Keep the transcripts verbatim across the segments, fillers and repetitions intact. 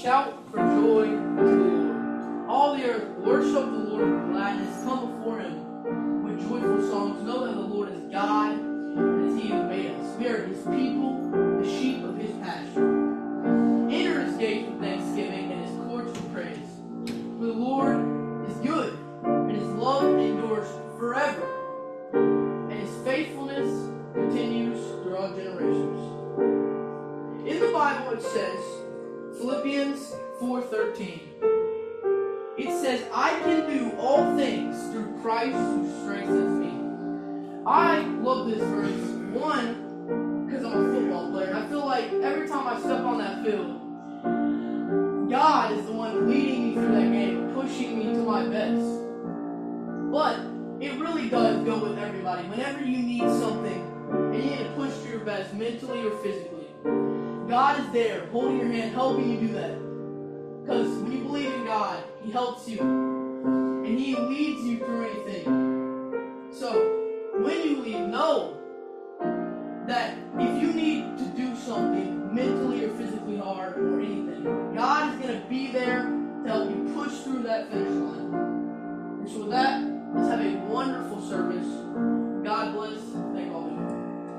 shout for joy to the Lord. All the earth, worship the Lord with gladness. Come before him with joyful songs. Know that the Lord is God, and it's he who made us. We are his people, the sheep of his pasture. Enter his gates with thanksgiving and his courts with praise. For the Lord is good, and his love endures forever, and his faithfulness continues through all generations. In the Bible it says, Philippians four thirteen, it says, I can do all things through Christ who strengthens me. I love this verse, one, because I'm a football player, and I feel like every time I step on that field, God is the one leading me through that game, pushing me to my best. But it really does go with everybody. Whenever you need something and you need to push to your best, mentally or physically, God is there, holding your hand, helping you do that. Because when you believe in God, he helps you. And he leads you through anything. So, when you leave, know that if you need to do something mentally or physically hard or anything, God is going to be there to help you push through that finish line. And so with that, let's have a wonderful service. God bless. Thank all of you.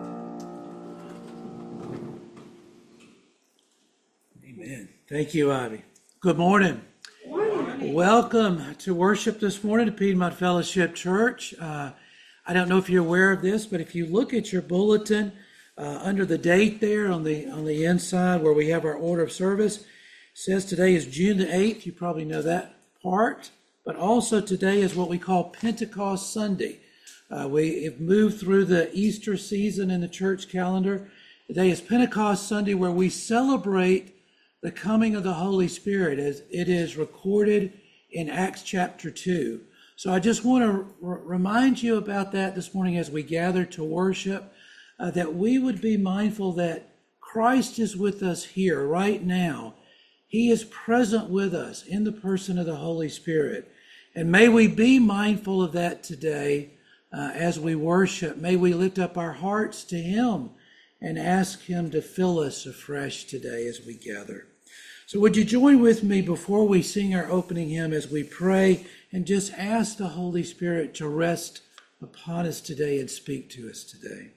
Amen. Thank you, Ivy. Good morning. morning. Welcome to worship this morning at Piedmont Fellowship Church. Uh, I don't know if you're aware of this, but if you look at your bulletin, uh, under the date there on the on the inside where we have our order of service, it says today is June the eighth. You probably know that part. But also today is what we call Pentecost Sunday. Uh, we have moved through the Easter season in the church calendar. Today is Pentecost Sunday, where we celebrate the coming of the Holy Spirit as it is recorded in Acts chapter two. So I just want to r- remind you about that this morning as we gather to worship, uh, that we would be mindful that Christ is with us here right now. He is present with us in the person of the Holy Spirit. And may we be mindful of that today uh, as we worship. May we lift up our hearts to him and ask him to fill us afresh today as we gather. So would you join with me before we sing our opening hymn as we pray and just ask the Holy Spirit to rest upon us today and speak to us today.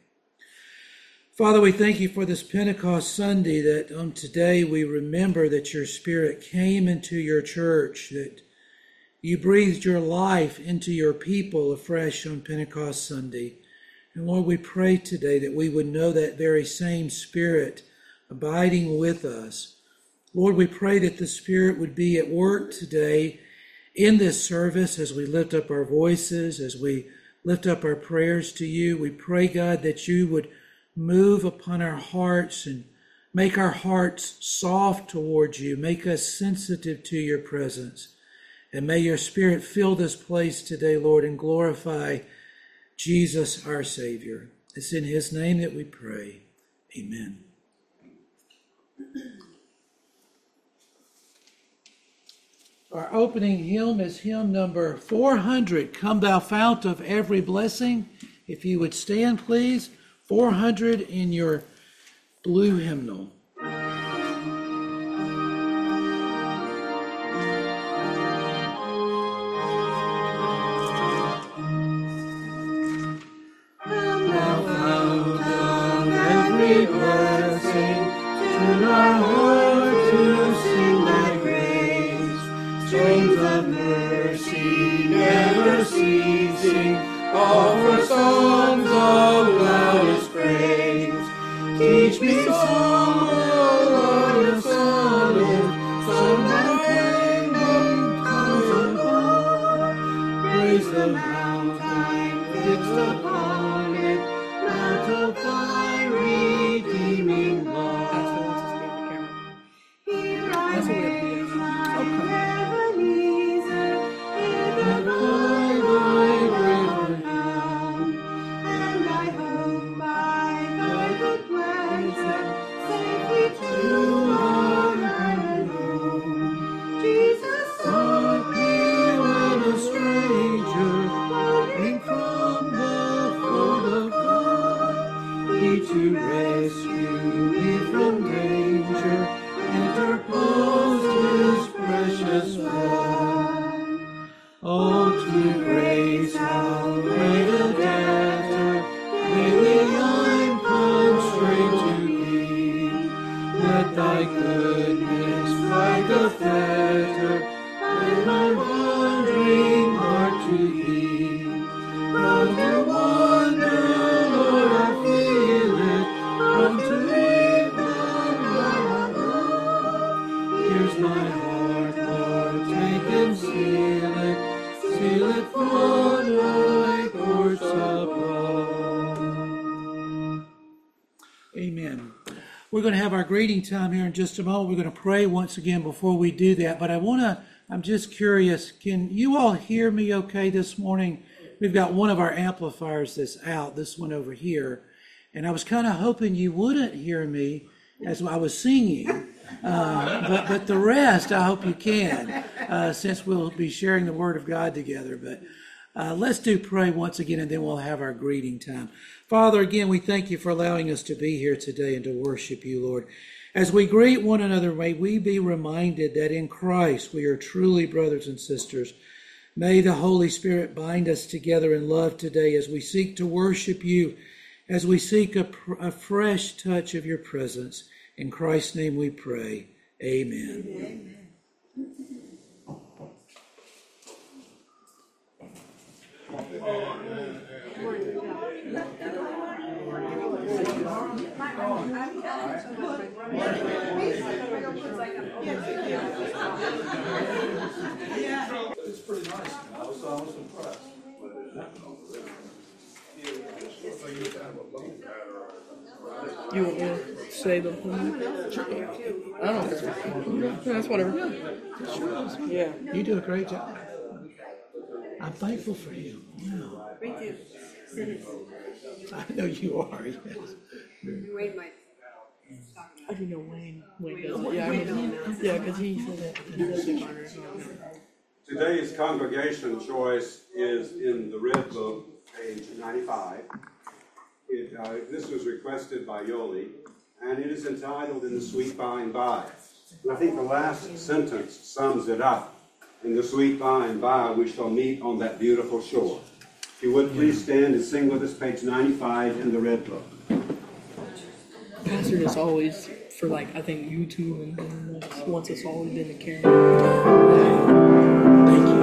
Father, we thank you for this Pentecost Sunday, that on today we remember that your Spirit came into your church, that you breathed your life into your people afresh on Pentecost Sunday. And Lord, we pray today that we would know that very same Spirit abiding with us. Lord, we pray that the Spirit would be at work today in this service as we lift up our voices, as we lift up our prayers to you. We pray, God, that you would move upon our hearts and make our hearts soft towards you. Make us sensitive to your presence. And may your Spirit fill this place today, Lord, and glorify Jesus, our Savior. It's in his name that we pray. Amen. Our opening hymn is hymn number four hundred, Come Thou Fount of Every Blessing. If you would stand, please. four hundred in your blue hymnal. Offer songs of loudest praise. Teach me song, O Lord of songs, some kingdom comes upon. Praise the mountain fixed upon it, mount of thy redeeming love. Here I raise my Ebenezer, even by thy river down, and I hope by thy good pleasure, safe of thy goodness, like a fetter, and my wandering heart to thee. From to wander, Lord, I feel it, from to live, here's my heart, Lord, take and seal it, seal it for thy courts above. Amen. We're going to have our greeting time here in just a moment. We're going to pray once again before we do that. But I want to, I'm just curious, can you all hear me okay this morning? We've got one of our amplifiers that's out, this one over here. And I was kind of hoping you wouldn't hear me as I was singing. Uh, but, but the rest, I hope you can, uh, since we'll be sharing the Word of God together. But uh, let's do pray once again, and then we'll have our greeting time. Father, again, we thank you for allowing us to be here today and to worship you, Lord. As we greet one another, may we be reminded that in Christ we are truly brothers and sisters. May the Holy Spirit bind us together in love today as we seek to worship you, as we seek a, a fresh touch of your presence. In Christ's name we pray. Amen. Amen. It's pretty nice. I was, I was impressed. You want me to say the I don't care. That's whatever. Yeah. You do a great job. I'm thankful for you. Wow. Me too. I know you are, yes. Wayne might talk I about it. didn't know Wayne. Wayne does it. Yeah, I mean, yeah, because he said that. He does it. Today's congregation choice is in the Red Book, page ninety-five. It, uh, this was requested by Yoli, and it is entitled In the Sweet By and By. And I think the last sentence sums it up. In the sweet by and by, we shall meet on that beautiful shore. If you would please stand and sing with us, page ninety-five in the Red Book. Pastor is always for like I think YouTube and, and uh, wants us all in the camera. Thank you.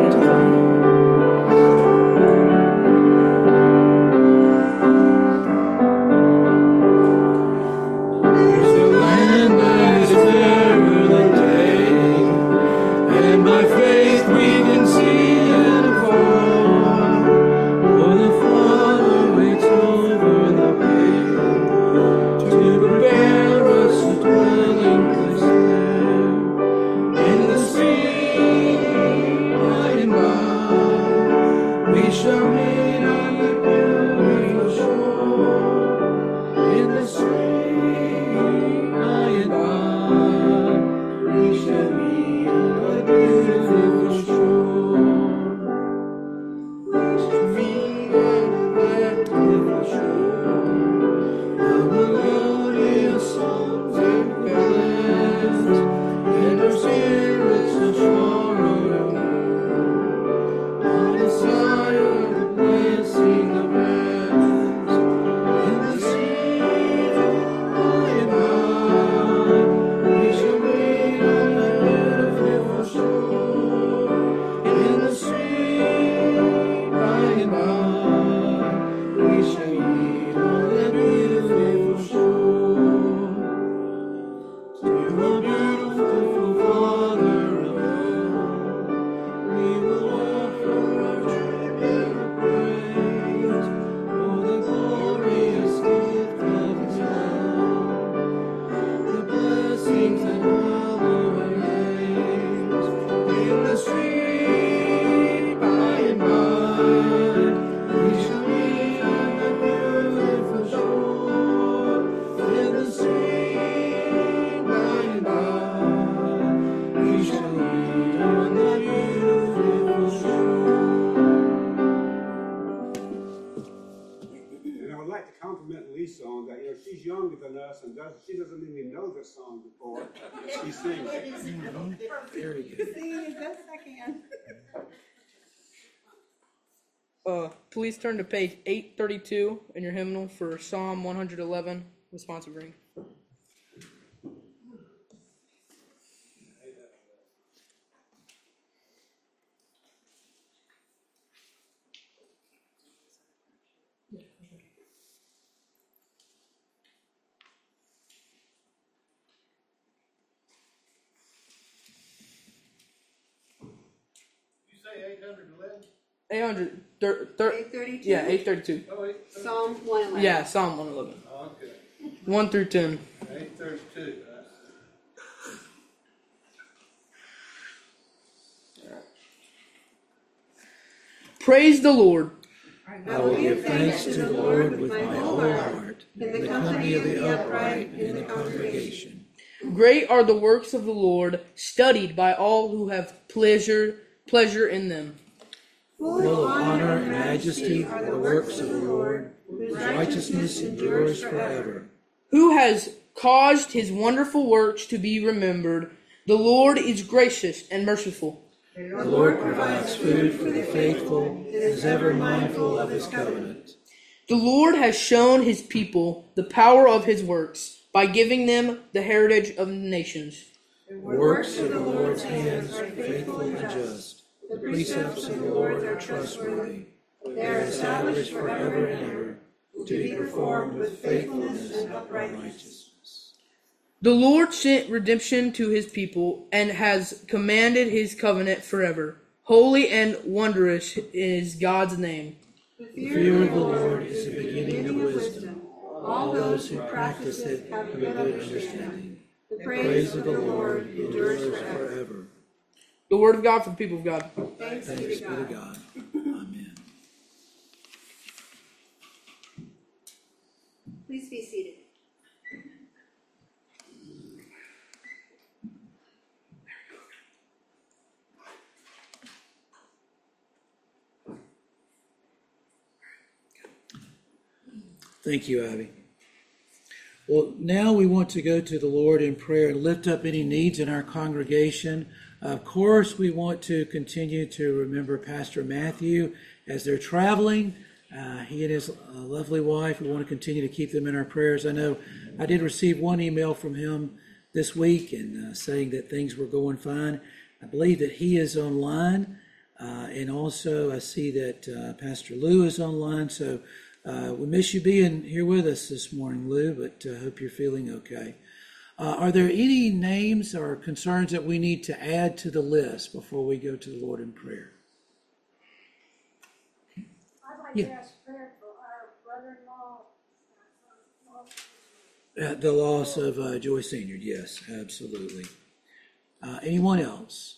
She doesn't even know this song before she sings it. Mm-hmm. Very good. Sing as best I can. Uh, please turn to page eight thirty-two in your hymnal for Psalm one eleven, responsive reading. hundred eleven? eight hundred, thir- thir- Eight thirty-two? yeah, eight thirty-two. Oh, eight, Psalm one eleven. Yeah, Psalm one eleven. oh, okay. one through ten. Eight thirty-two, right? Praise the Lord. I will give thanks to the Lord with my whole heart, in the company of the upright in the congregation. Great are the works of the Lord, studied by all who have pleasure pleasure in them. Full of honor and majesty are the works of the Lord, whose righteousness endures forever. Who has caused his wonderful works to be remembered? The Lord is gracious and merciful. The Lord provides food for the faithful and is ever mindful of his covenant. The Lord has shown his people the power of his works by giving them the heritage of nations. The works of the Lord's hands are faithful and just. The precepts of the Lord are trustworthy. They are established forever and ever, to be performed with faithfulness and upright righteousness. The Lord sent redemption to his people and has commanded his covenant forever. Holy and wondrous is God's name. The fear of the Lord is the beginning of wisdom. All those who practice it have a good understanding. The praise of the Lord endures forever. The word of God for the people of God. Thanks be Thanks to be to God. God. Amen. Please be seated. Thank you, Abby. Well, now we want to go to the Lord in prayer and lift up any needs in our congregation. Of course, we want to continue to remember Pastor Matthew as they're traveling. Uh, he and his uh, lovely wife, we want to continue to keep them in our prayers. I know I did receive one email from him this week and uh, saying that things were going fine. I believe that he is online. Uh, and also I see that uh, Pastor Lou is online. So uh, we miss you being here with us this morning, Lou, but I uh, hope you're feeling okay. Uh, are there any names or concerns that we need to add to the list before we go to the Lord in prayer? I'd like Yeah. to ask prayer for our brother-in-law. Uh, the loss of uh, Joy Senior, yes, absolutely. Uh, anyone else?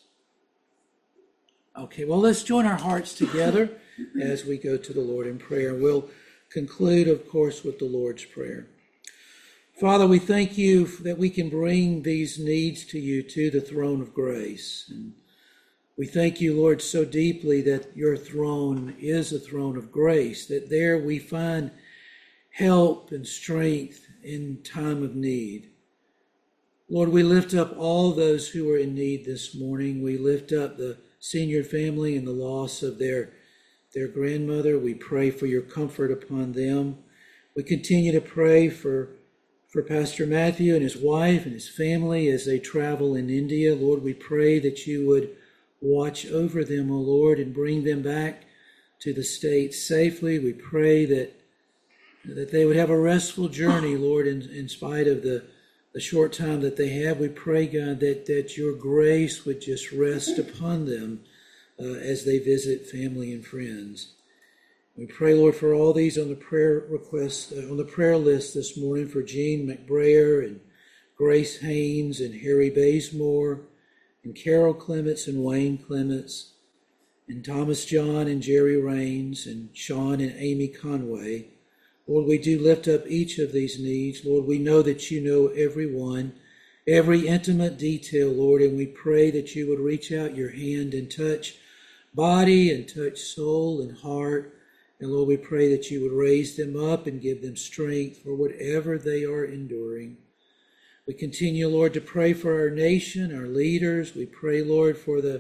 Okay, well, let's join our hearts together as we go to the Lord in prayer. We'll conclude, of course, with the Lord's Prayer. Father, we thank you that we can bring these needs to you, to the throne of grace. And we thank you, Lord, so deeply that your throne is a throne of grace, that there we find help and strength in time of need. Lord, we lift up all those who are in need this morning. We lift up the senior family and the loss of their, their grandmother. We pray for your comfort upon them. We continue to pray for, for Pastor Matthew and his wife and his family as they travel in India. Lord, we pray that you would watch over them, O Lord, and bring them back to the States safely. We pray that that they would have a restful journey, Lord, in, in spite of the, the short time that they have. We pray, God, that, that your grace would just rest upon them uh, as they visit family and friends. We pray, Lord, for all these on the prayer request, uh, on the prayer list this morning, for Jean McBrayer and Grace Haynes and Harry Bazemore and Carol Clements and Wayne Clements and Thomas John and Jerry Raines and Sean and Amy Conway. Lord, we do lift up each of these needs. Lord, we know that you know every one, every intimate detail, Lord, and we pray that you would reach out your hand and touch body and touch soul and heart. And Lord, we pray that you would raise them up and give them strength for whatever they are enduring. We continue, Lord, to pray for our nation, our leaders. We pray, Lord, for the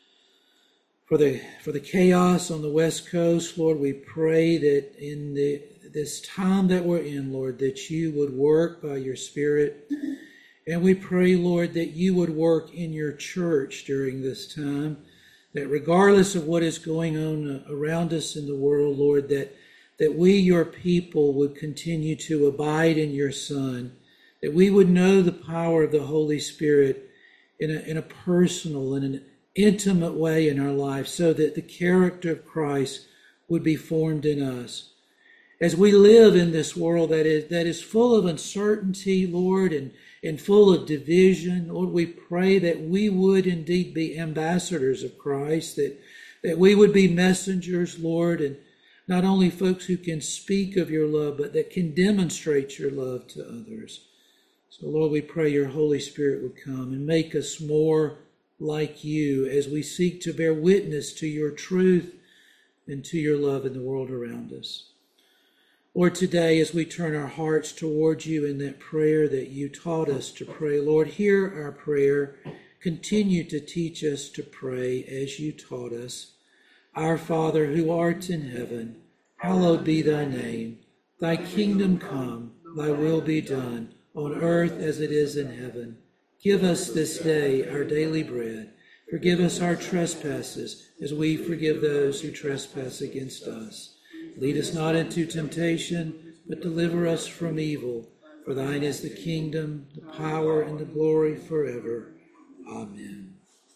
for the for the chaos on the West Coast. Lord, we pray that in the this time that we're in, Lord, that you would work by your Spirit. And we pray, Lord, that you would work in your church during this time, that regardless of what is going on around us in the world, Lord, that, that we, your people, would continue to abide in your Son, that we would know the power of the Holy Spirit in a, in a personal and an intimate way in our life so that the character of Christ would be formed in us. As we live in this world that is that is full of uncertainty, Lord, and, and full of division, Lord, we pray that we would indeed be ambassadors of Christ, that, that we would be messengers, Lord, and not only folks who can speak of your love, but that can demonstrate your love to others. So, Lord, we pray your Holy Spirit would come and make us more like you as we seek to bear witness to your truth and to your love in the world around us. Lord, today as we turn our hearts towards you in that prayer that you taught us to pray, Lord, hear our prayer. Continue to teach us to pray as you taught us. Our Father, who art in heaven, hallowed be thy name. Thy kingdom come, thy will be done, on earth as it is in heaven. Give us this day our daily bread. Forgive us our trespasses, as we forgive those who trespass against us. Lead us not into temptation, but deliver us from evil. For thine is the kingdom, the power, and the glory forever. Amen.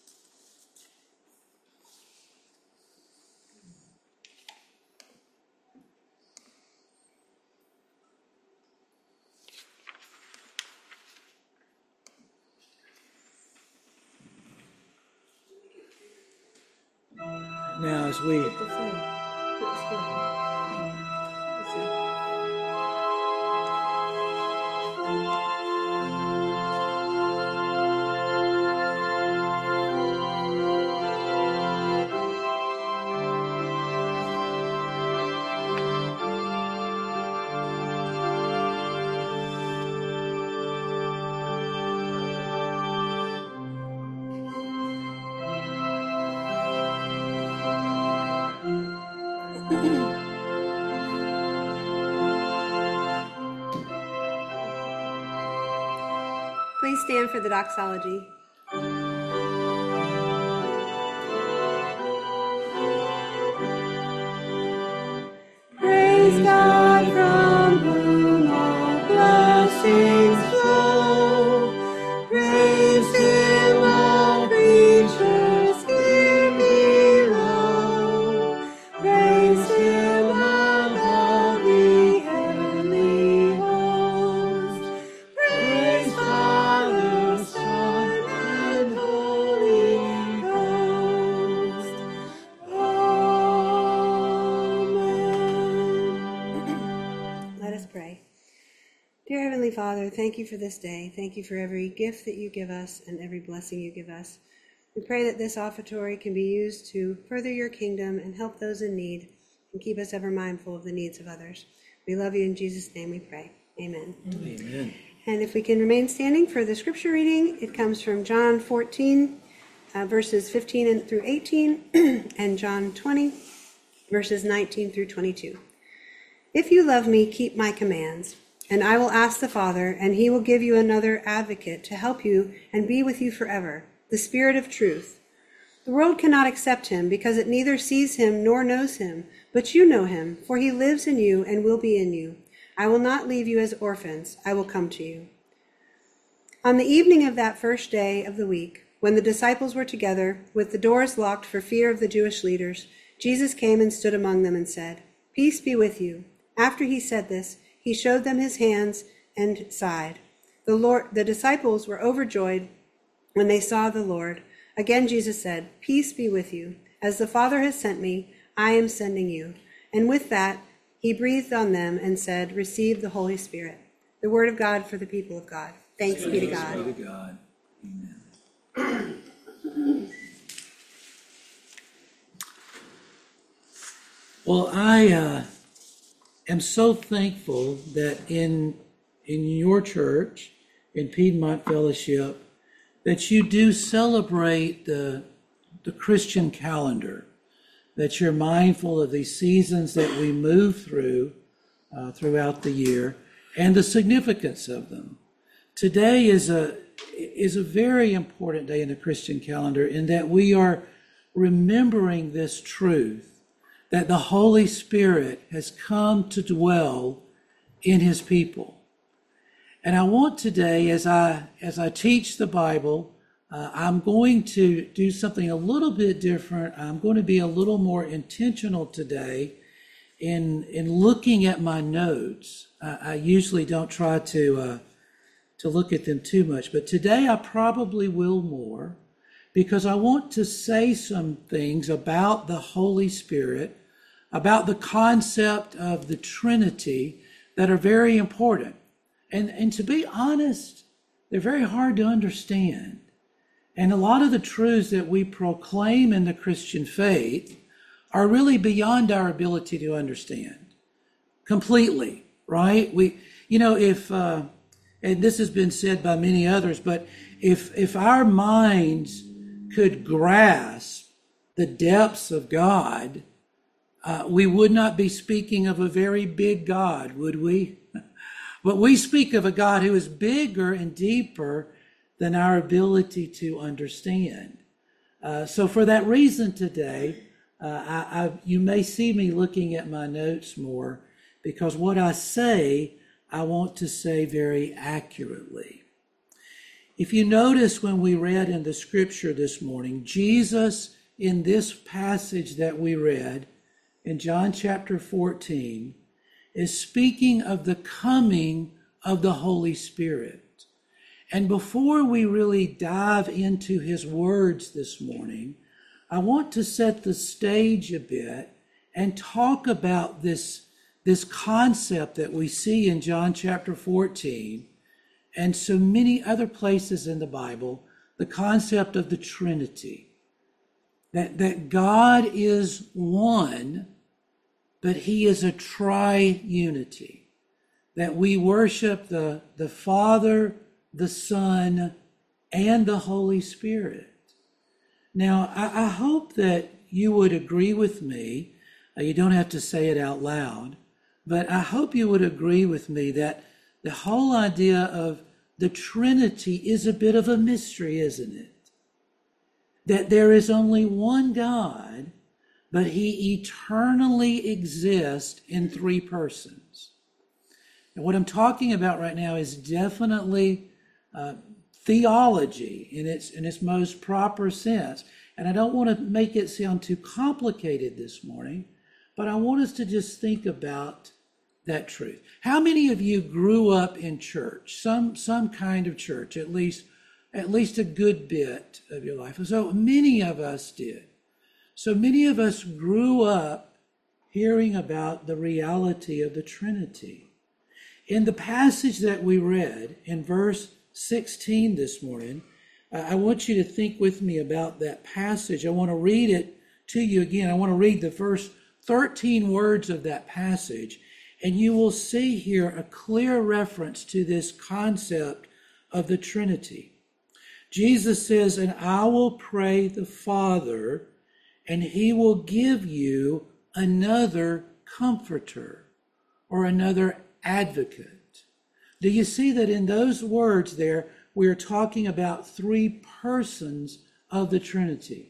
Now as we Please stand for the doxology. Praise God from whom all blessings flow. Praise him, all creatures here below. Praise him above the heavenly host. Praise Father, Son, and Holy Ghost. Amen. Let us pray. Dear Heavenly Father, thank you for this day. Thank you for every gift that you give us and every blessing you give us. We pray that this offertory can be used to further your kingdom and help those in need and keep us ever mindful of the needs of others. We love you. In Jesus' name we pray. Amen. Amen. And if we can remain standing for the scripture reading, it comes from John fourteen, uh, verses fifteen and through eighteen, and John twenty, verses nineteen through twenty-two. If you love me, keep my commands, and I will ask the Father, and he will give you another advocate to help you and be with you forever, the Spirit of truth. The world cannot accept him because it neither sees him nor knows him, but you know him, for he lives in you and will be in you. I will not leave you as orphans. I will come to you. On the evening of that first day of the week, when the disciples were together, with the doors locked for fear of the Jewish leaders, Jesus came and stood among them and said, "Peace be with you." After he said this, he showed them his hands and side. The Lord, the disciples were overjoyed when they saw the Lord. Again Jesus said, "Peace be with you. As the Father has sent me, I am sending you." And with that, he breathed on them and said, "Receive the Holy Spirit." The word of God for the people of God. Thanks be to God. Thanks be to God. Amen. Well, I uh, am so thankful that in in your church, in Piedmont Fellowship, that you do celebrate the the Christian calendar, that you're mindful of these seasons that we move through uh, throughout the year and the significance of them. Today is a is a very important day in the Christian calendar in that we are remembering this truth that the Holy Spirit has come to dwell in his people. And I want today, as I as I teach the Bible, Uh, I'm going to do something a little bit different. I'm going to be a little more intentional today in in looking at my notes. I, I usually don't try to uh, to look at them too much, but today I probably will more, because I want to say some things about the Holy Spirit, about the concept of the Trinity, that are very important. And and to be honest, they're very hard to understand. And a lot of the truths that we proclaim in the Christian faith are really beyond our ability to understand completely, right? We, you know, if, uh, and this has been said by many others, but if, if our minds could grasp the depths of God, uh, we would not be speaking of a very big God, would we? But we speak of a God who is bigger and deeper than our ability to understand. Uh, so for that reason today, uh, I, I, you may see me looking at my notes more, because what I say, I want to say very accurately. If you notice when we read in the scripture this morning, Jesus in this passage that we read in John chapter fourteen is speaking of the coming of the Holy Spirit. And before we really dive into his words this morning, I want to set the stage a bit and talk about this, this concept that we see in John chapter fourteen and so many other places in the Bible, the concept of the Trinity. That, that God is one, but he is a triunity. That we worship the, the Father, the Son, and the Holy Spirit. Now, I, I hope that you would agree with me. Uh, you don't have to say it out loud, but I hope you would agree with me that the whole idea of the Trinity is a bit of a mystery, isn't it? That there is only one God, but he eternally exists in three persons. And what I'm talking about right now is definitely Uh, theology in its in its most proper sense. And I don't want to make it sound too complicated this morning, but I want us to just think about that truth. How many of you grew up in church, some some kind of church, at least at least a good bit of your life? So many of us did. So many of us grew up hearing about the reality of the Trinity. In the passage that we read in verse sixteen this morning, I want you to think with me about that passage. I want to read it to you again. I want to read the first thirteen words of that passage, and you will see here a clear reference to this concept of the Trinity. Jesus says, "And I will pray the Father, and he will give you another comforter," or another advocate. Do you see that in those words there, we're talking about three persons of the Trinity?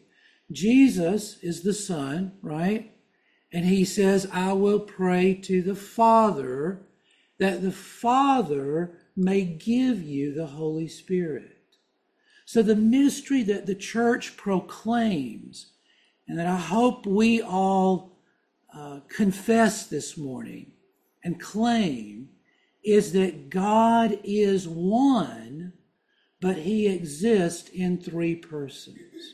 Jesus is the Son, right? And he says, "I will pray to the Father, that the Father may give you the Holy Spirit." So the mystery that the church proclaims, and that I hope we all uh, confess this morning and claim, is that God is one, but he exists in three persons.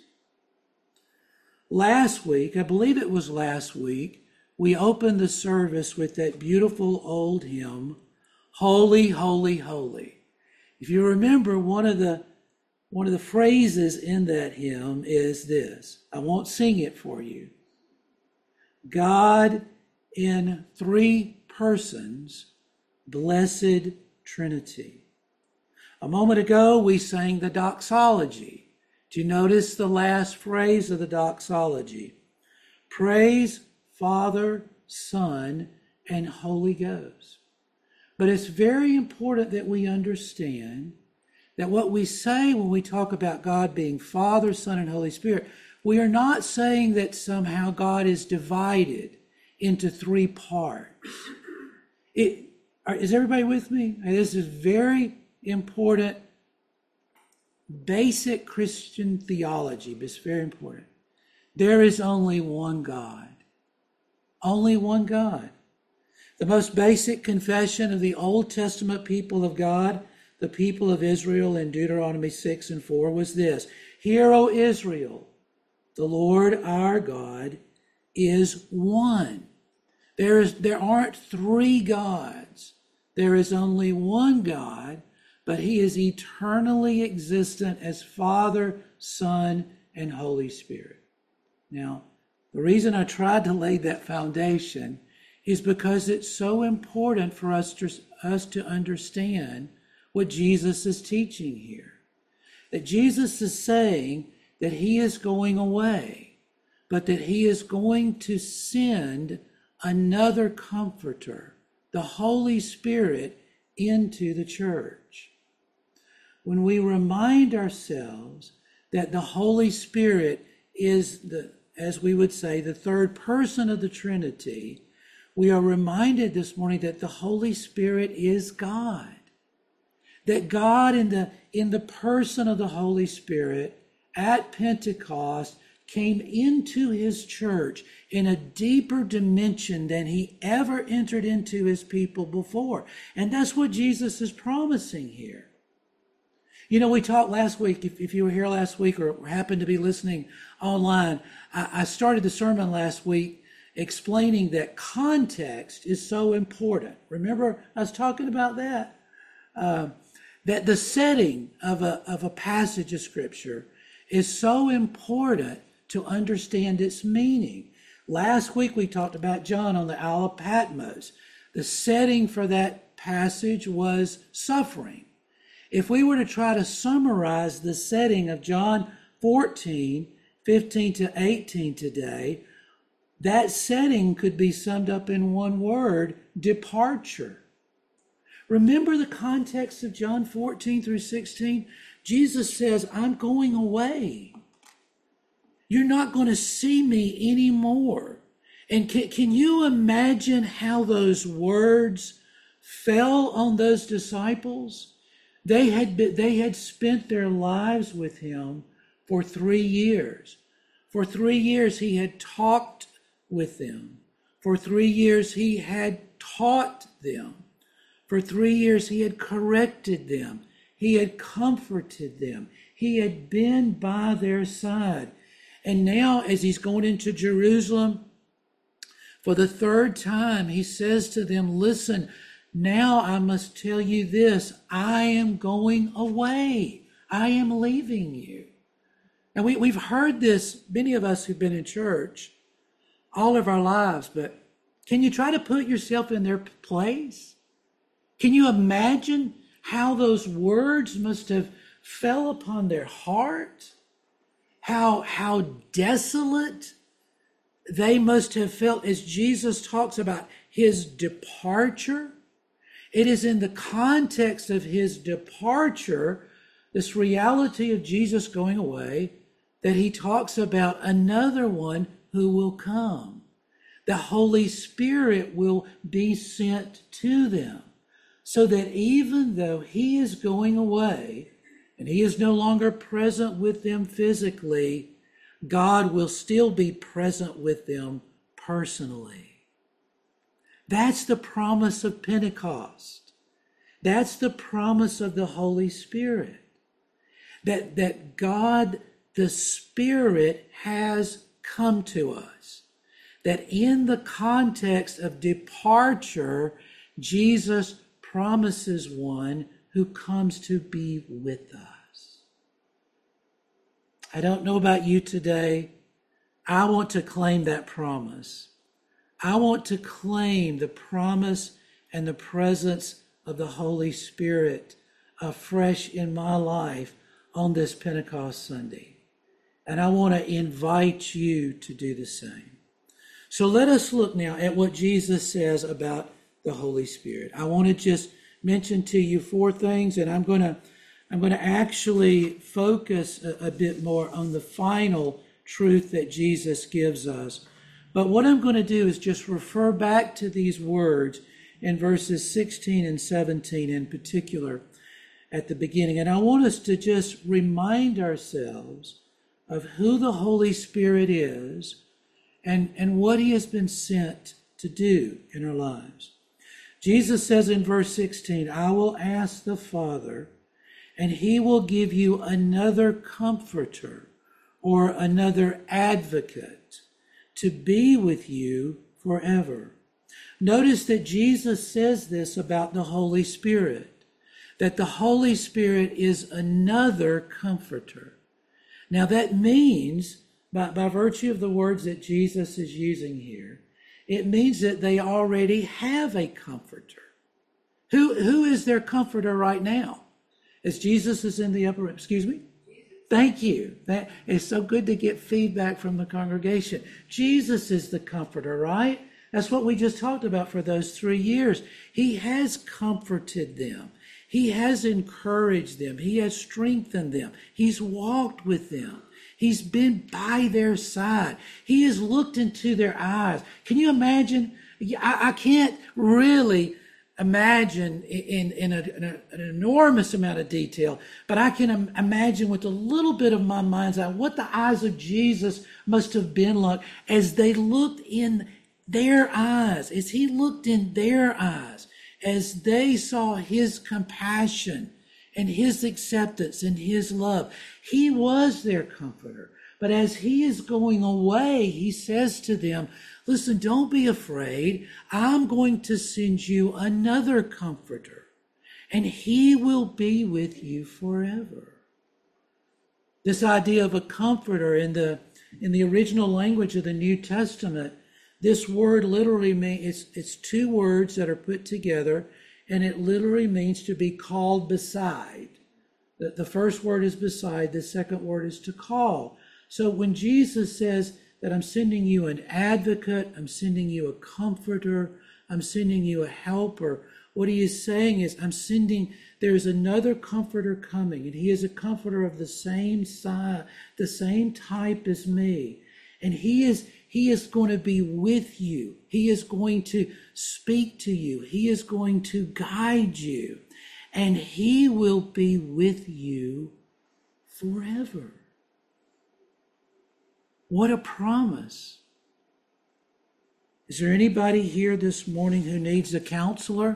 Last week, I believe it was last week, we opened the service with that beautiful old hymn, "Holy, Holy, Holy." If you remember, one of the one of the phrases in that hymn is this. I won't sing it for you. God in three persons, blessed Trinity. A moment ago, we sang the doxology. Do you notice the last phrase of the doxology? Praise Father, Son, and Holy Ghost. But it's very important that we understand that what we say when we talk about God being Father, Son, and Holy Spirit, we are not saying that somehow God is divided into three parts. It, is everybody with me? This is very important basic Christian theology, but it's very important. There is only one God. Only one God. The most basic confession of the Old Testament people of God, the people of Israel in Deuteronomy six and four, was this: Hear, O Israel, the Lord our God is one. There is, there aren't three gods. There is only one God, but he is eternally existent as Father, Son, and Holy Spirit. Now, the reason I tried to lay that foundation is because it's so important for us to, us to understand what Jesus is teaching here. That Jesus is saying that he is going away, but that he is going to send another comforter, the Holy Spirit, into the church. When we remind ourselves that the Holy Spirit is the, as we would say, the third person of the Trinity, we are reminded this morning that the Holy Spirit is God. That God in the, in the person of the Holy Spirit at Pentecost came into his church in a deeper dimension than he ever entered into his people before. And that's what Jesus is promising here. You know, we talked last week, if, if you were here last week or happened to be listening online, I, I started the sermon last week explaining that context is so important. Remember, I was talking about that? Uh, that the setting of a, of a passage of Scripture is so important to understand its meaning. Last week we talked about John on the Isle of Patmos. The setting for that passage was suffering. If we were to try to summarize the setting of John fourteen, fifteen to eighteen today, that setting could be summed up in one word: departure. Remember the context of John fourteen through sixteen? Jesus says, I'm going away. You're not going to see me anymore. And can, can you imagine how those words fell on those disciples? They had been, they had spent their lives with him for three years. For three years he had talked with them. For three years he had taught them. For three years he had corrected them. He had comforted them. He had been by their side. And now, as he's going into Jerusalem for the third time, he says to them, listen, now I must tell you this, I am going away. I am leaving you. Now, we, we've heard this, many of us who've been in church all of our lives, but can you try to put yourself in their place? Can you imagine how those words must have fell upon their heart? How, how desolate they must have felt as Jesus talks about his departure. It is in the context of his departure, this reality of Jesus going away, that he talks about another one who will come. The Holy Spirit will be sent to them, so that even though he is going away and he is no longer present with them physically, God will still be present with them personally. That's the promise of Pentecost. That's the promise of the Holy Spirit. That, that God, the Spirit, has come to us. That in the context of departure, Jesus promises one who comes to be with us. I don't know about you today. I want to claim that promise. I want to claim the promise and the presence of the Holy Spirit afresh in my life on this Pentecost Sunday. And I want to invite you to do the same. So let us look now at what Jesus says about the Holy Spirit. I want to just mention to you four things, and I'm going to I'm going to actually focus a, a bit more on the final truth that Jesus gives us. But what I'm going to do is just refer back to these words in verses sixteen and seventeen in particular. at the beginning. And I want us to just remind ourselves of who the Holy Spirit is and, and what he has been sent to do in our lives. Jesus says in verse sixteen, I will ask the Father, and he will give you another comforter or another advocate to be with you forever. Notice that Jesus says this about the Holy Spirit, that the Holy Spirit is another comforter. Now that means, by, by virtue of the words that Jesus is using here, it means that they already have a comforter. Who, who is their comforter right now? As Jesus is in the upper room. Excuse me? Thank you. That is so good to get feedback from the congregation. Jesus is the comforter, right? That's what we just talked about for those three years. He has comforted them. He has encouraged them. He has strengthened them. He's walked with them. He's been by their side. He has looked into their eyes. Can you imagine? I, I can't really imagine in, in, a, in a, an enormous amount of detail, but I can im- imagine with a little bit of my mind's eye what the eyes of Jesus must have been like as they looked in their eyes, as he looked in their eyes, as they saw his compassion and his acceptance and his love. He was their comforter. But as he is going away, he says to them, listen, don't be afraid. I'm going to send you another comforter, and he will be with you forever. This idea of a comforter in the in the original language of the New Testament, this word literally means, it's, it's two words that are put together, and it literally means to be called beside. The, the first word is beside, the second word is to call. So when Jesus says that I'm sending you an advocate, I'm sending you a comforter, I'm sending you a helper, what he is saying is I'm sending, there's another comforter coming, and he is a comforter of the same size, the same type as me. And he is He is going to be with you. He is going to speak to you. He is going to guide you. And he will be with you forever. What a promise. Is there anybody here this morning who needs a counselor?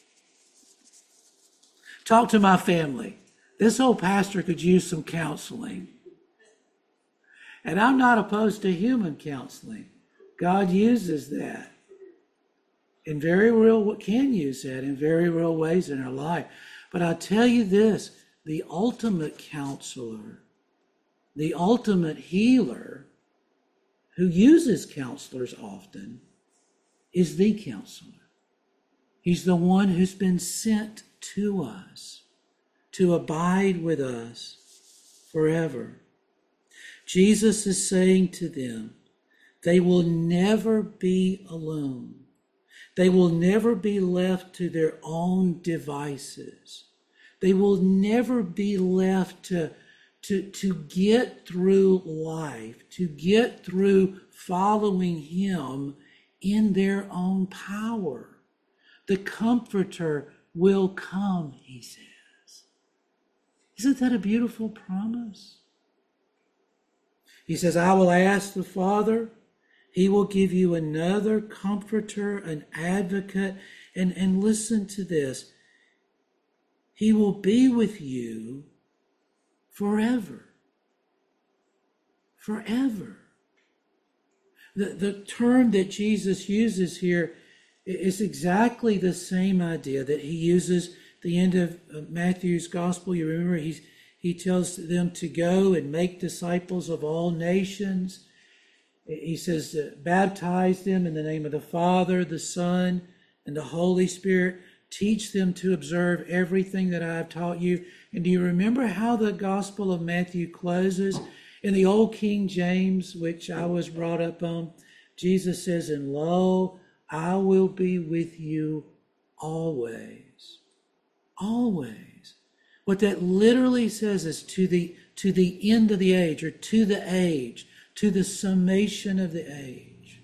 Talk to my family. This old pastor could use some counseling. And I'm not opposed to human counseling. God uses that in very real, can use that in very real ways in our life. But I'll tell you this, the ultimate counselor, the ultimate healer, who uses counselors often, is the counselor. He's the one who's been sent to us to abide with us forever. Jesus is saying to them, they will never be alone. They will never be left to their own devices. They will never be left to, to, to get through life, to get through following him in their own power. The Comforter will come, he says. Isn't that a beautiful promise? He says, I will ask the Father. He will give you another comforter, an advocate. And, and listen to this. He will be with you forever. Forever. The, the term that Jesus uses here is exactly the same idea that he uses at the end of Matthew's gospel. You remember he's He tells them to go and make disciples of all nations. He says, baptize them in the name of the Father, the Son, and the Holy Spirit. Teach them to observe everything that I have taught you. And do you remember how the Gospel of Matthew closes? In the old King James, which I was brought up on, Jesus says, and lo, I will be with you always. Always. What that literally says is to the to the end of the age, or to the age, to the summation of the age.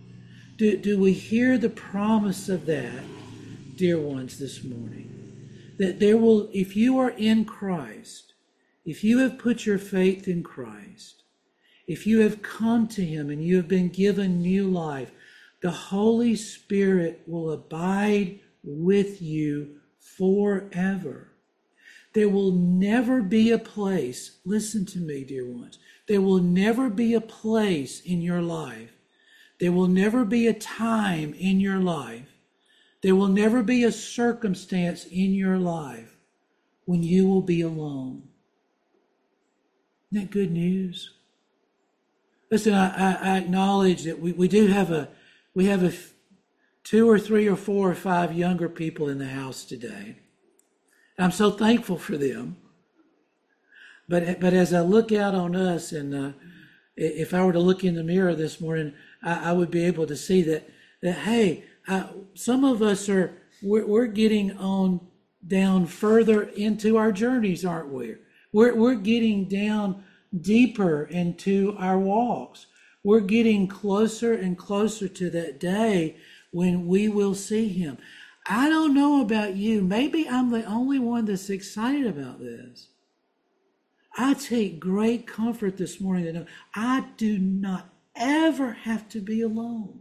Do, do we hear the promise of that, dear ones, this morning? that there will, if you are in Christ, if you have put your faith in Christ, if you have come to him and you have been given new life, the Holy Spirit will abide with you forever. There will never be a place, listen to me, dear ones, there will never be a place in your life, there will never be a time in your life, there will never be a circumstance in your life when you will be alone. Isn't that good news? Listen, I, I, I acknowledge that we, we do have a, we have a two or three or four or five younger people in the house today. I'm so thankful for them. But but as I look out on us, and uh, if I were to look in the mirror this morning, I, I would be able to see that that hey, I, some of us are we're, we're getting on down further into our journeys, aren't we? We're we're getting down deeper into our walks. We're getting closer and closer to that day when we will see him. I don't know about you. Maybe I'm the only one that's excited about this. I take great comfort this morning that I do not ever have to be alone.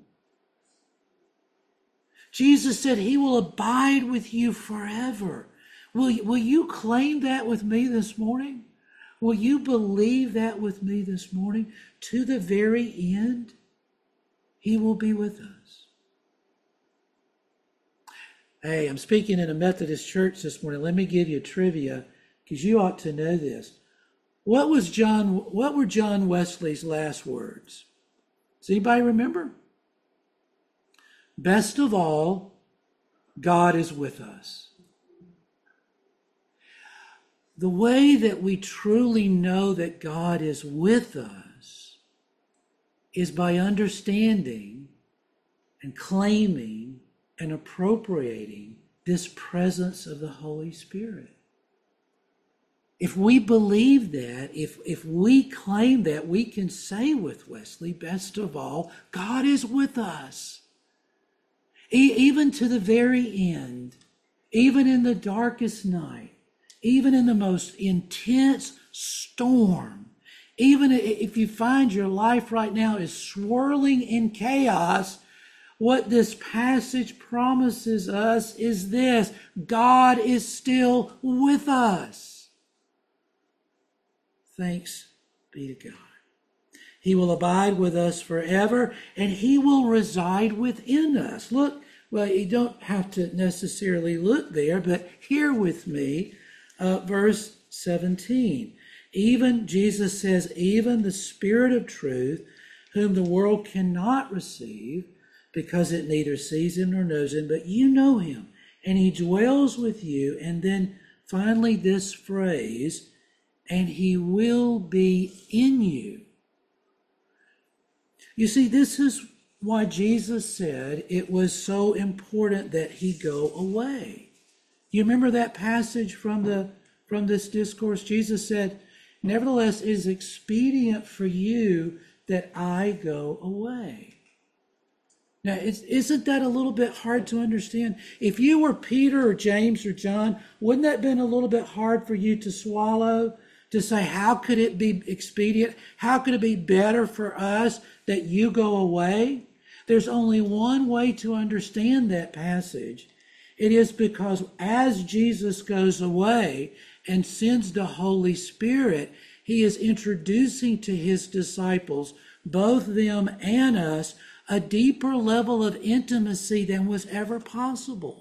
Jesus said he will abide with you forever. Will, will you claim that with me this morning? Will you believe that with me this morning? To the very end, he will be with us. Hey, I'm speaking in a Methodist church this morning. Let me give you trivia, because you ought to know this. What was John? What were John Wesley's last words? Does anybody remember? Best of all, God is with us. The way that we truly know that God is with us is by understanding and claiming and appropriating this presence of the Holy Spirit. If we believe that, if, if we claim that, we can say with Wesley, best of all, God is with us. E- even to the very end, even in the darkest night, even in the most intense storm, even if you find your life right now is swirling in chaos, what this passage promises us is this: God is still with us. Thanks be to God. He will abide with us forever, and he will reside within us. Look, well, you don't have to necessarily look there, but hear with me uh, verse seventeen. Even, Jesus says, even the Spirit of truth, whom the world cannot receive, because it neither sees him nor knows him, but you know him, and he dwells with you. And then finally this phrase, and he will be in you. You see, this is why Jesus said it was so important that he go away. You remember that passage from the from this discourse? Jesus said, nevertheless, it is expedient for you that I go away. Now, it's, isn't that a little bit hard to understand? If you were Peter or James or John, wouldn't that have been a little bit hard for you to swallow? To say, how could it be expedient? How could it be better for us that you go away? There's only one way to understand that passage. It is because as Jesus goes away and sends the Holy Spirit, he is introducing to his disciples, both them and us, a deeper level of intimacy than was ever possible.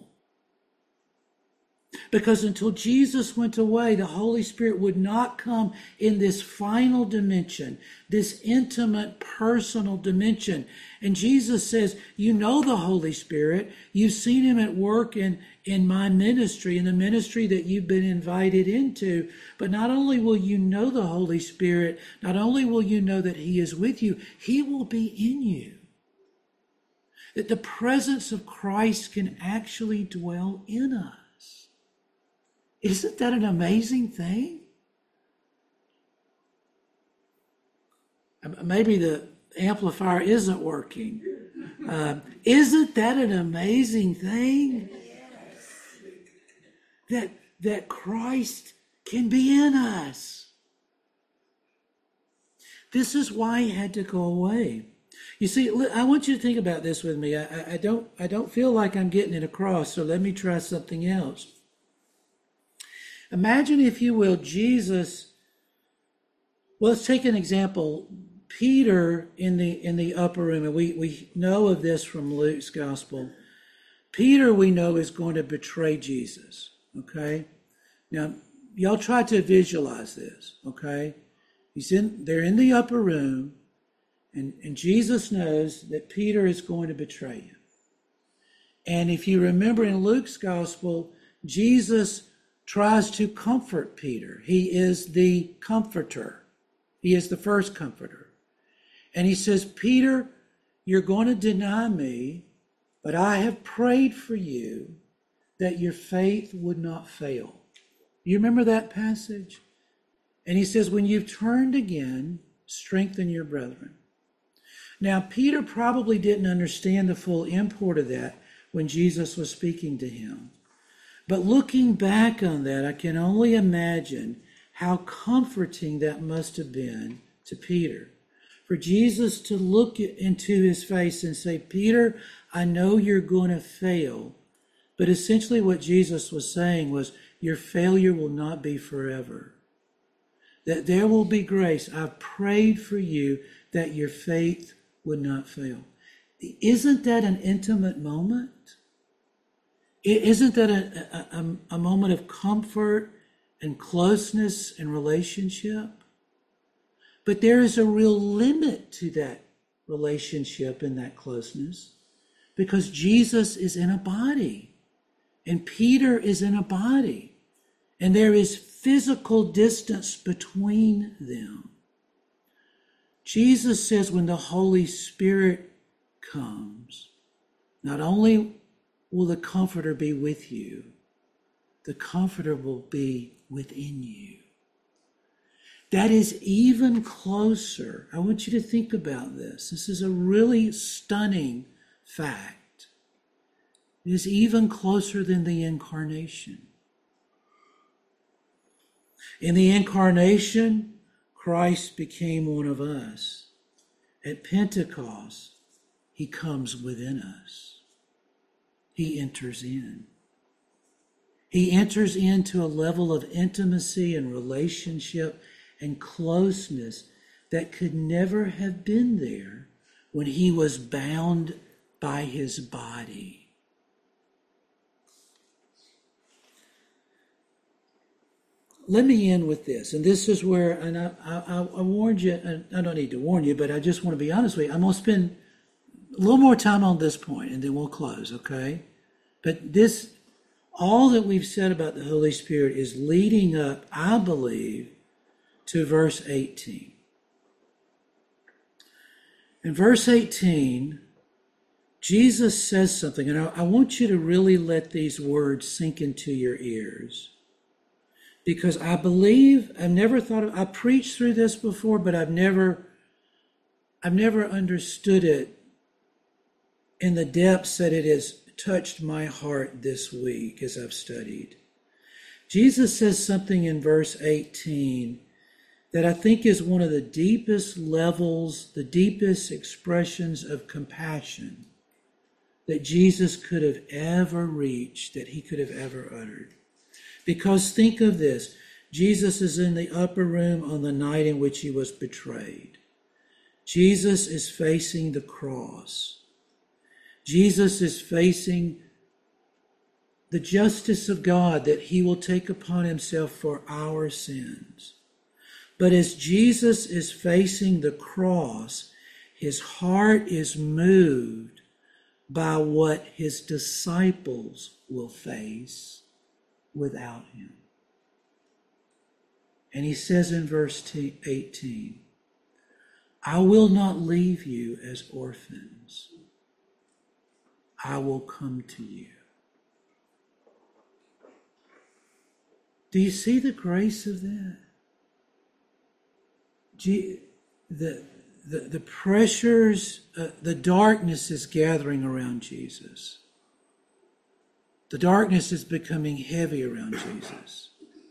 Because until Jesus went away, the Holy Spirit would not come in this final dimension, this intimate, personal dimension. And Jesus says, you know the Holy Spirit. You've seen him at work in, in my ministry, in the ministry that you've been invited into. But not only will you know the Holy Spirit, not only will you know that he is with you, he will be in you. That the presence of Christ can actually dwell in us. Isn't that an amazing thing? Maybe the amplifier isn't working. Um, isn't that an amazing thing? That, that Christ can be in us. This is why he had to go away. You see, I want you to think about this with me. I, I don't I don't feel like I'm getting it across, so let me try something else. Imagine, if you will, Jesus. Well, let's take an example. Peter in the in the upper room, and we, we know of this from Luke's gospel. Peter, we know, is going to betray Jesus. Okay? Now, y'all try to visualize this, okay? He's in they're in the upper room. And, and Jesus knows that Peter is going to betray him. And if you remember in Luke's gospel, Jesus tries to comfort Peter. He is the comforter. He is the first comforter. And he says, Peter, you're going to deny me, but I have prayed for you that your faith would not fail. You remember that passage? And he says, when you've turned again, strengthen your brethren. Now, Peter probably didn't understand the full import of that when Jesus was speaking to him. But looking back on that, I can only imagine how comforting that must have been to Peter. For Jesus to look into his face and say, Peter, I know you're going to fail. But essentially what Jesus was saying was, your failure will not be forever. That there will be grace. I've prayed for you that your faith would not fail. Isn't that an intimate moment? Isn't that a, a, a moment of comfort and closeness and relationship? But there is a real limit to that relationship and that closeness, because Jesus is in a body and Peter is in a body, and there is physical distance between them. Jesus says when the Holy Spirit comes, not only will the Comforter be with you, the Comforter will be within you. That is even closer. I want you to think about this. This is a really stunning fact. It is even closer than the incarnation. In the incarnation, Christ became one of us. At Pentecost, he comes within us. He enters in. He enters into a level of intimacy and relationship and closeness that could never have been there when he was bound by his body. Let me end with this, and this is where, and I, I, I warned you, and I don't need to warn you, but I just want to be honest with you. I'm going to spend a little more time on this point, and then we'll close, okay? But this, all that we've said about the Holy Spirit is leading up, I believe, to verse eighteen. In verse eighteen, Jesus says something, and I, I want you to really let these words sink into your ears. Because I believe, I've never thought of, I preached through this before, but I've never, I've never understood it in the depths that it has touched my heart this week as I've studied. Jesus says something in verse eighteen that I think is one of the deepest levels, the deepest expressions of compassion that Jesus could have ever reached, that he could have ever uttered. Because think of this, Jesus is in the upper room on the night in which he was betrayed. Jesus is facing the cross. Jesus is facing the justice of God that he will take upon himself for our sins. But as Jesus is facing the cross, his heart is moved by what his disciples will face without him. And he says in verse eighteen, I will not leave you as orphans. I will come to you. Do you see the grace of that? The, the, the pressures, uh, the darkness is gathering around Jesus. The darkness is becoming heavy around Jesus.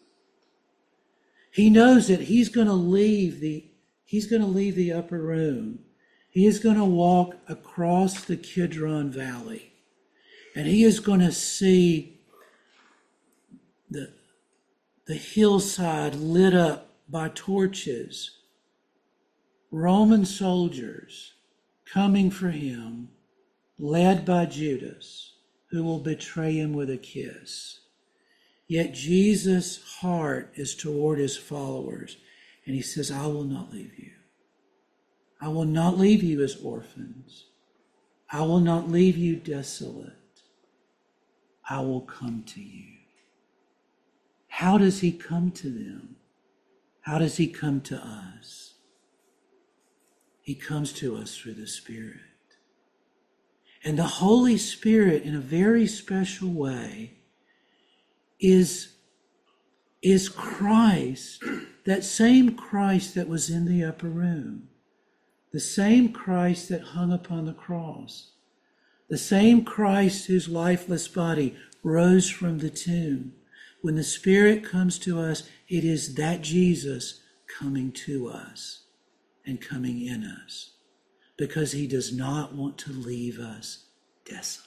He knows that he's going to leave the he's going to leave the upper room. He is going to walk across the Kidron Valley, and he is going to see the the hillside lit up by torches, Roman soldiers coming for him, led by Judas, who will betray him with a kiss. Yet Jesus' heart is toward his followers, and he says, I will not leave you. I will not leave you as orphans. I will not leave you desolate. I will come to you. How does he come to them? How does he come to us? He comes to us through the Spirit. And the Holy Spirit, in a very special way, is, is Christ, that same Christ that was in the upper room, the same Christ that hung upon the cross, the same Christ whose lifeless body rose from the tomb. When the Spirit comes to us, it is that Jesus coming to us and coming in us, because he does not want to leave us desolate.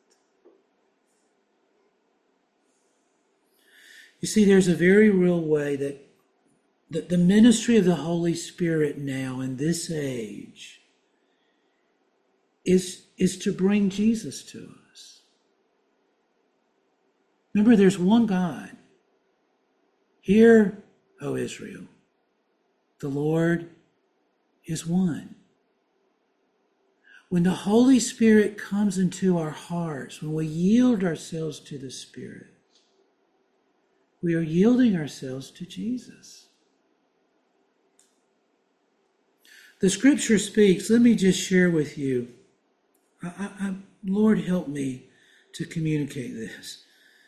You see, there's a very real way that the, the ministry of the Holy Spirit now in this age is, is to bring Jesus to us. Remember, there's one God. Hear, O Israel, the Lord is one. When the Holy Spirit comes into our hearts, when we yield ourselves to the Spirit, we are yielding ourselves to Jesus. The Scripture speaks. Let me just share with you. I, I, I, Lord, help me to communicate this.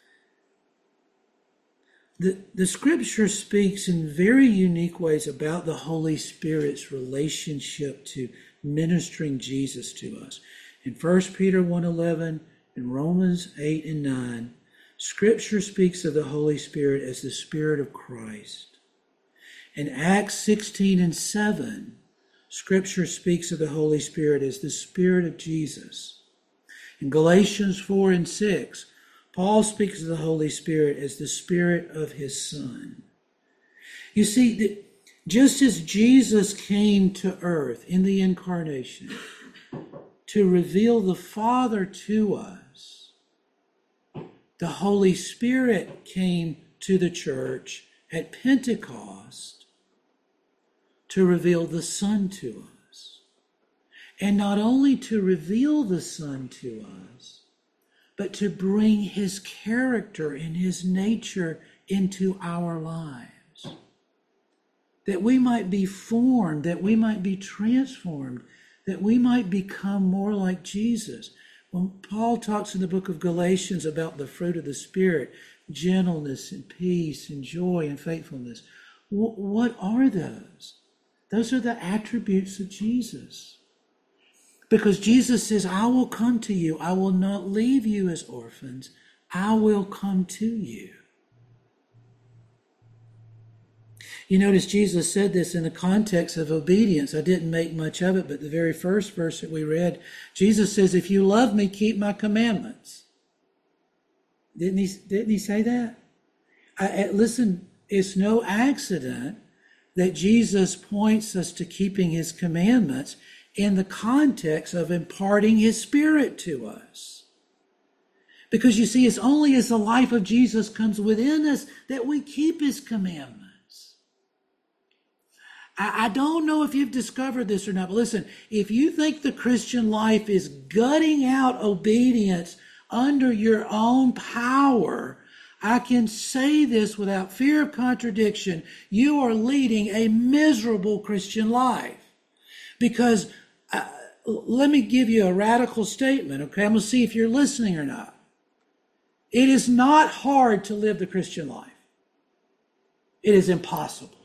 The, the Scripture speaks in very unique ways about the Holy Spirit's relationship to ministering Jesus to us. In First Peter one eleven and Romans eight and nine, Scripture speaks of the Holy Spirit as the Spirit of Christ. In Acts sixteen and seven, Scripture speaks of the Holy Spirit as the Spirit of Jesus. In Galatians four and six, Paul speaks of the Holy Spirit as the Spirit of his Son. You see, just as Jesus came to earth in the incarnation to reveal the Father to us, the Holy Spirit came to the church at Pentecost to reveal the Son to us. And not only to reveal the Son to us, but to bring his character and his nature into our lives. That we might be formed, that we might be transformed, that we might become more like Jesus. When Paul talks in the book of Galatians about the fruit of the Spirit, gentleness and peace and joy and faithfulness, what are those? Those are the attributes of Jesus. Because Jesus says, I will come to you. I will not leave you as orphans. I will come to you. You notice Jesus said this in the context of obedience. I didn't make much of it, but the very first verse that we read, Jesus says, if you love me, keep my commandments. Didn't he, didn't he say that? I, listen, it's no accident that Jesus points us to keeping his commandments in the context of imparting his Spirit to us. Because you see, it's only as the life of Jesus comes within us that we keep his commandments. I, I don't know if you've discovered this or not, but listen, if you think the Christian life is gutting out obedience under your own power, I can say this without fear of contradiction, you are leading a miserable Christian life. Because Uh, let me give you a radical statement, okay? I'm going to see if you're listening or not. It is not hard to live the Christian life. It is impossible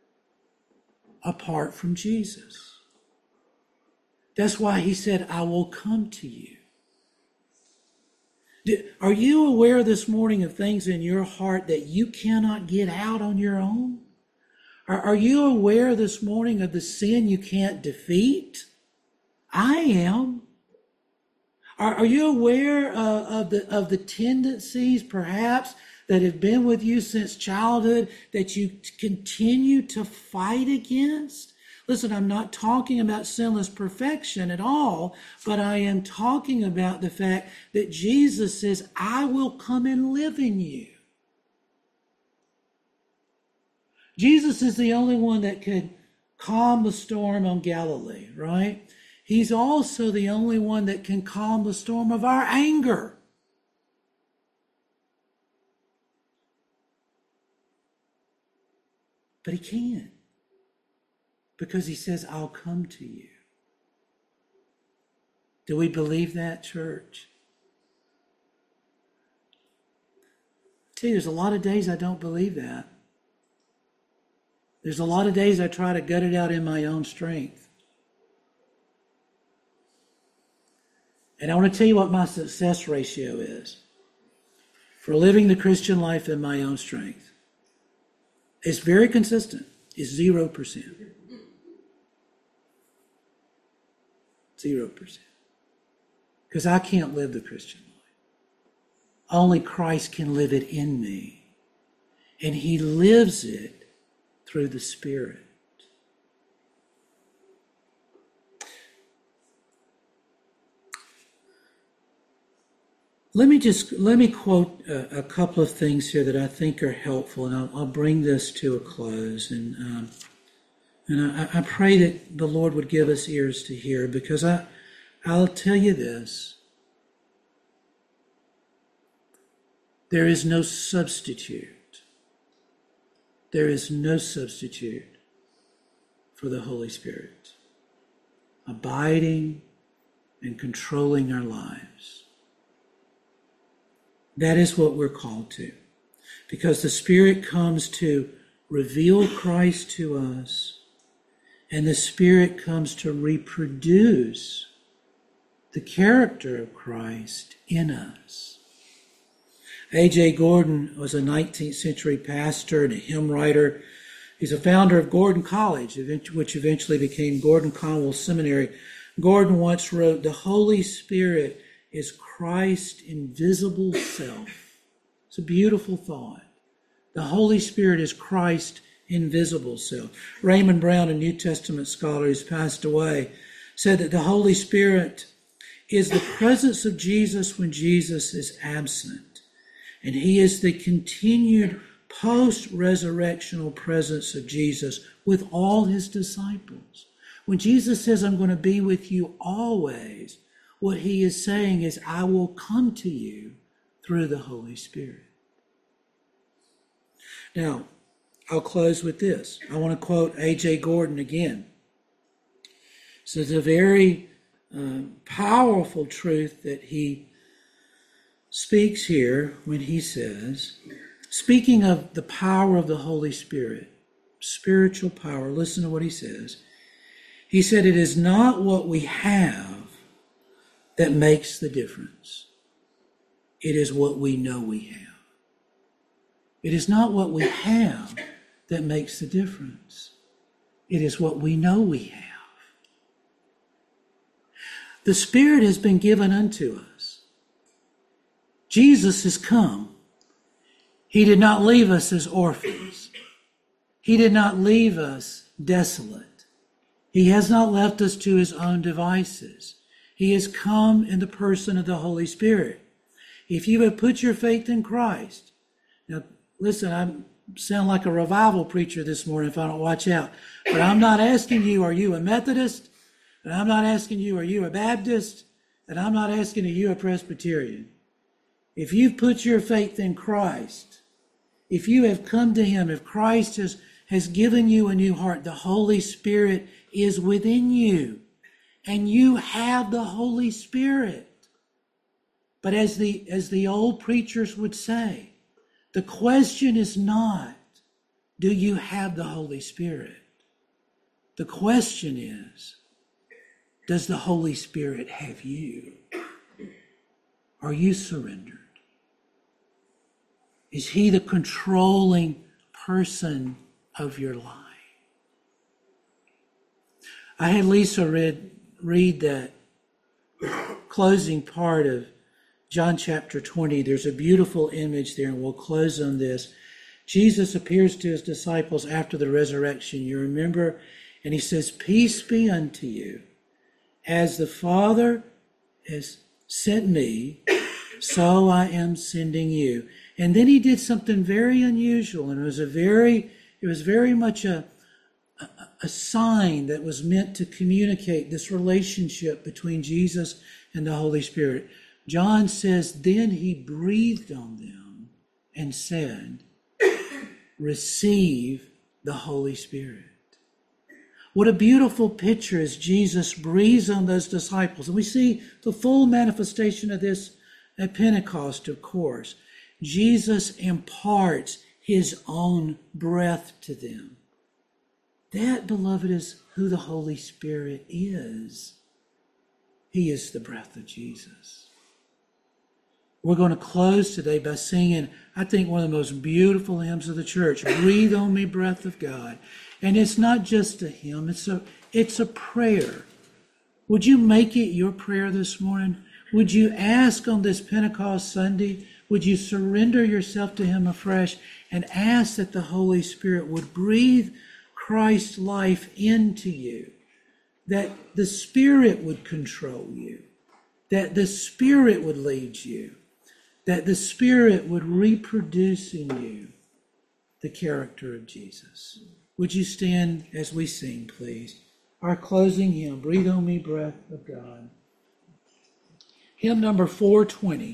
apart from Jesus. That's why he said, I will come to you. Do, are you aware this morning of things in your heart that you cannot get out on your own? Are, are you aware this morning of the sin you can't defeat? I am. Are, are you aware uh, of the of the tendencies, perhaps, that have been with you since childhood that you continue to fight against? Listen, I'm not talking about sinless perfection at all, but I am talking about the fact that Jesus says, I will come and live in you. Jesus is the only one that could calm the storm on Galilee, right? He's also the only one that can calm the storm of our anger. But he can't. Because he says, I'll come to you. Do we believe that, church? I tell you, there's a lot of days I don't believe that. There's a lot of days I try to gut it out in my own strength. And I want to tell you what my success ratio is for living the Christian life in my own strength. It's very consistent. It's zero percent. Zero percent. Because I can't live the Christian life. Only Christ can live it in me. And he lives it through the Spirit. Let me just, let me quote a, a couple of things here that I think are helpful, and I'll, I'll bring this to a close. And um, and I, I pray that the Lord would give us ears to hear, because I, I'll tell you this. There is no substitute. There is no substitute for the Holy Spirit abiding and controlling our lives. That is what we're called to, because the Spirit comes to reveal Christ to us, and the Spirit comes to reproduce the character of Christ in us. A J Gordon was a nineteenth century pastor and a hymn writer. He's a founder of Gordon College, which eventually became Gordon Conwell Seminary. Gordon once wrote, "The Holy Spirit is Christ's invisible self." It's a beautiful thought. The Holy Spirit is Christ's invisible self. Raymond Brown, a New Testament scholar who's passed away, said that the Holy Spirit is the presence of Jesus when Jesus is absent. And he is the continued post-resurrectional presence of Jesus with all his disciples. When Jesus says, I'm going to be with you always, what he is saying is, I will come to you through the Holy Spirit. Now, I'll close with this. I want to quote A J Gordon again. So it's a very uh, powerful truth that he speaks here when he says, speaking of the power of the Holy Spirit, spiritual power, listen to what he says. He said, it is not what we have that makes the difference. It is what we know we have. It is not what we have that makes the difference. It is what we know we have. The Spirit has been given unto us. Jesus has come. He did not leave us as orphans. He did not leave us desolate. He has not left us to his own devices. He has come in the person of the Holy Spirit. If you have put your faith in Christ, now listen, I sound like a revival preacher this morning if I don't watch out, but I'm not asking you, are you a Methodist? And I'm not asking you, are you a Baptist? And I'm not asking you, are you a Presbyterian? If you've put your faith in Christ, if you have come to him, if Christ has, has given you a new heart, the Holy Spirit is within you. And you have the Holy Spirit. But as the, as the old preachers would say, the question is not, do you have the Holy Spirit? The question is, does the Holy Spirit have you? Are you surrendered? Is he the controlling person of your life? I had Lisa read, read that closing part of John chapter twenty. There's a beautiful image there, and we'll close on this. Jesus appears to his disciples after the resurrection, you remember, and he says, "Peace be unto you. As the Father has sent me, so I am sending you." And then he did something very unusual, and it was a very, it was very much a, a, a sign that was meant to communicate this relationship between Jesus and the Holy Spirit. John says, "Then he breathed on them and said, 'Receive the Holy Spirit.'" What a beautiful picture as Jesus breathes on those disciples. And we see the full manifestation of this at Pentecost, of course. Jesus imparts his own breath to them. That, beloved, is who the Holy Spirit is. He is the breath of Jesus. We're going to close today by singing, I think, one of the most beautiful hymns of the church, "Breathe on Me, Breath of God." And it's not just a hymn, it's a, it's a prayer. Would you make it your prayer this morning? Would you ask on this Pentecost Sunday, would you surrender yourself to him afresh and ask that the Holy Spirit would breathe Christ's life into you, that the Spirit would control you, that the Spirit would lead you, that the Spirit would reproduce in you the character of Jesus. Would you stand as we sing, please? Our closing hymn, "Breathe on Me, Breath of God." Hymn number four twenty.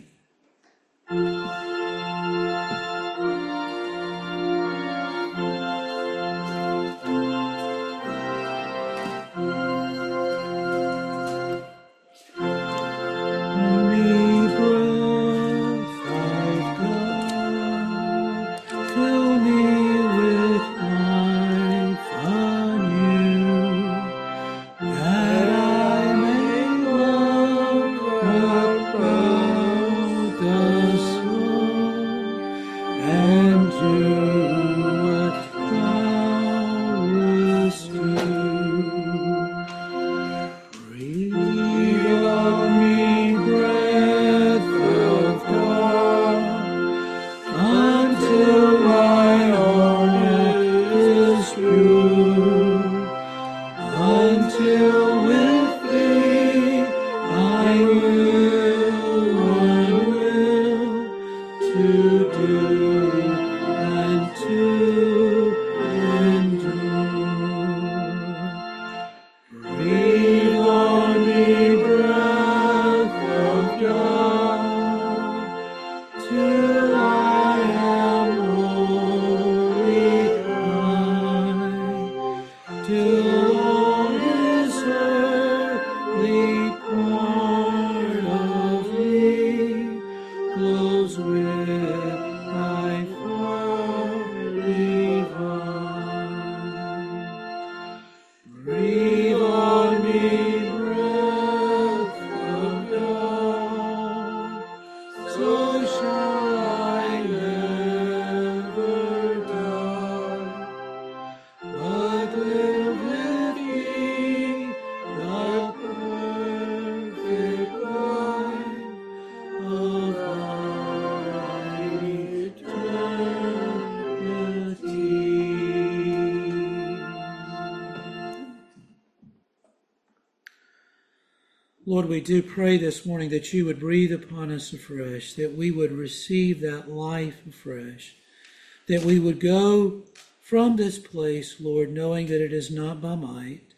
Lord, we do pray this morning that you would breathe upon us afresh, that we would receive that life afresh, that we would go from this place, Lord, knowing that it is not by might,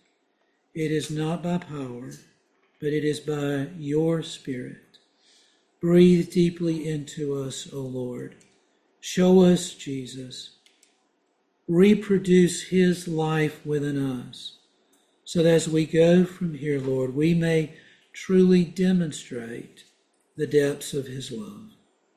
it is not by power, but it is by your Spirit. Breathe deeply into us, O Lord. Show us Jesus. Reproduce his life within us, so that as we go from here, Lord, we may truly demonstrate the depths of his love.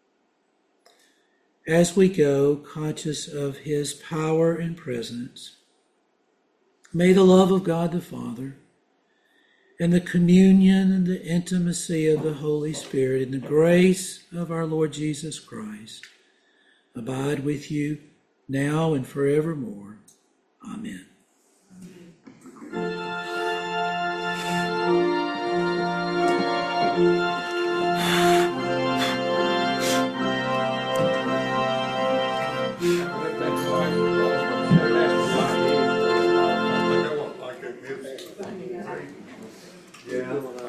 As we go, conscious of his power and presence, may the love of God the Father and the communion and the intimacy of the Holy Spirit and the grace of our Lord Jesus Christ abide with you now and forevermore. Amen. Yeah.